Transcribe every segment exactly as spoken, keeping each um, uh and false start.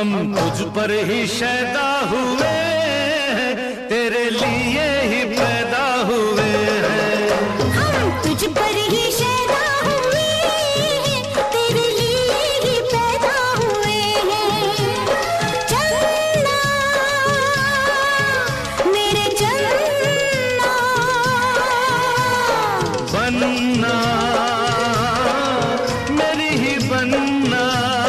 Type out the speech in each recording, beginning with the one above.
हम तुझ पर ही शैदा हुए, तेरे लिए ही पैदा हुए हैं। हम तुझ पर ही शैदा हुए, तेरे लिए ही पैदा हुए हैं। चन्ना मेरे चन्ना, बनना मेरी ही बनना,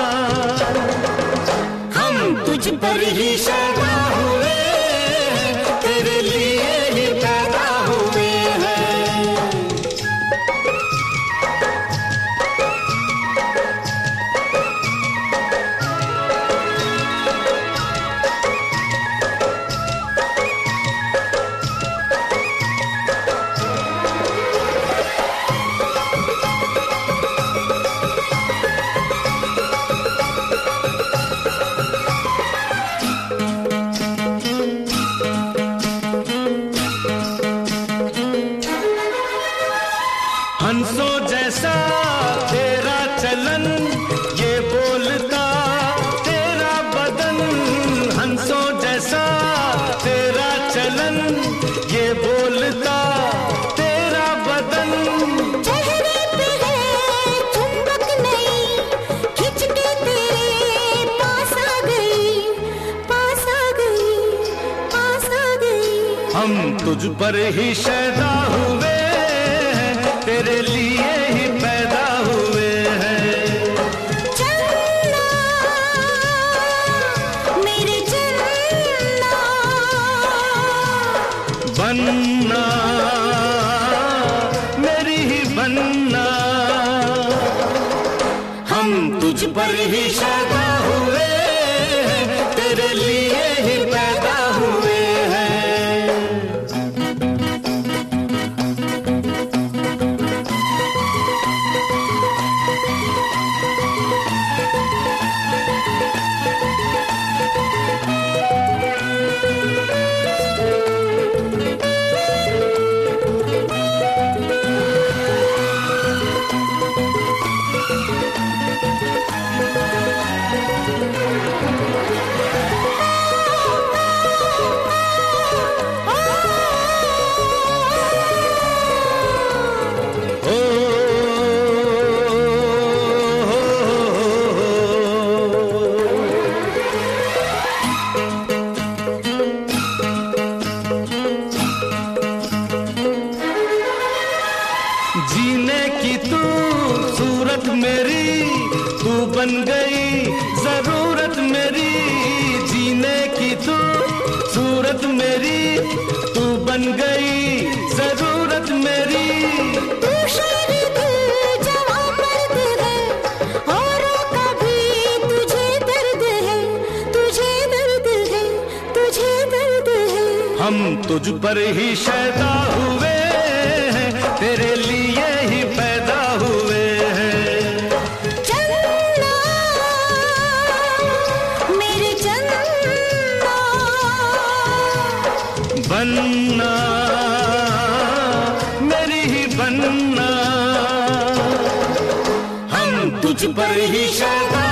हम तुझ पर ही शैदा हुए, तेरे लिए ही पैदा हुए हैं। हंसों जैसा तेरा चलन, ये बोलता तेरा बदन। हंसों जैसा तेरा चलन, ये बोलता तेरा बदन। चेहरे पे है चुंबक नहीं, खिंच के तेरे पास आ गई, पास आ गई, पास आ गई। हम तुझ पर ही शैदा हुए, तेरे लिए ही पैदा हुए हैं। चन्ना मेरे चन्ना, बनना मेरी ही बनना, हम तुझ पर ही शैदा हुए, तेरे लिए ही पैदा हुए हैं। जीने की तू सूरत मेरी, तू बन गई जरूरत मेरी। जीने की तू सूरत मेरी, तू बन गई जरूरत मेरी। तू शेर दिल जवां मर्द है, औरों का भी तुझे दर्द है, तुझे दर्द है, तुझे दर्द है। हम तुझ पर ही शैदा हुए, तेरे लिए ही पैदा हुए हैं। चन्ना मेरे चन्ना, बनना मेरी ही बनना, हम तुझ पर ही शैदा